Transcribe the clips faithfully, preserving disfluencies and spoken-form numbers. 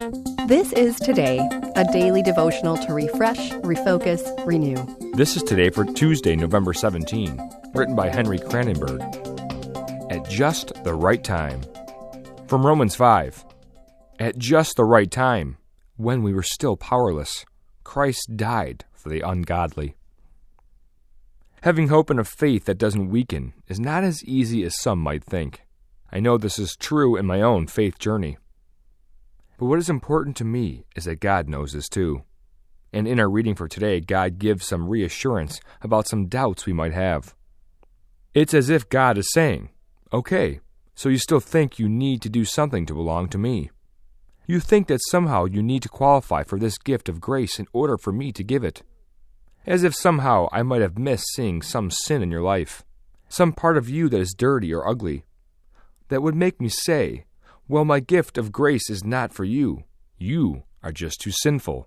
This is Today, a daily devotional to refresh, refocus, renew. This is Today for Tuesday, November seventeenth, written by Henry Cranenberg. At just the right time. From Romans five. At just the right time, when we were still powerless, Christ died for the ungodly. Having hope and a faith that doesn't weaken is not as easy as some might think. I know this is true in my own faith journey. But what is important to me is that God knows this too. And in our reading for today, God gives some reassurance about some doubts we might have. It's as if God is saying, okay, so you still think you need to do something to belong to me. You think that somehow you need to qualify for this gift of grace in order for me to give it. As if somehow I might have missed seeing some sin in your life, some part of you that is dirty or ugly, that would make me say, well, my gift of grace is not for you. You are just too sinful.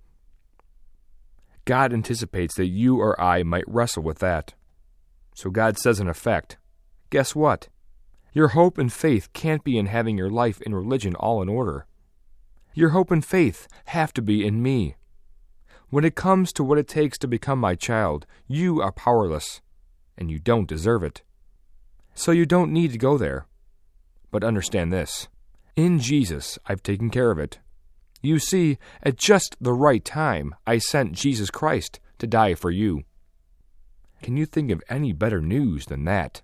God anticipates that you or I might wrestle with that. So God says in effect, guess what? Your hope and faith can't be in having your life in religion all in order. Your hope and faith have to be in me. When it comes to what it takes to become my child, you are powerless, and you don't deserve it. So you don't need to go there. But understand this. In Jesus, I've taken care of it. You see, at just the right time, I sent Jesus Christ to die for you. Can you think of any better news than that?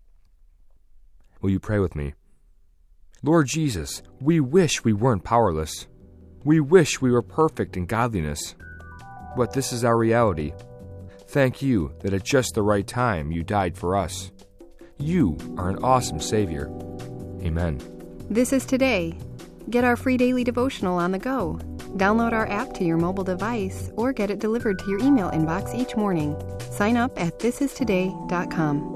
Will you pray with me? Lord Jesus, we wish we weren't powerless. We wish we were perfect in godliness. But this is our reality. Thank you that at just the right time you died for us. You are an awesome Savior. Amen. This is Today. Get our free daily devotional on the go. Download our app to your mobile device or get it delivered to your email inbox each morning. Sign up at this is today dot com.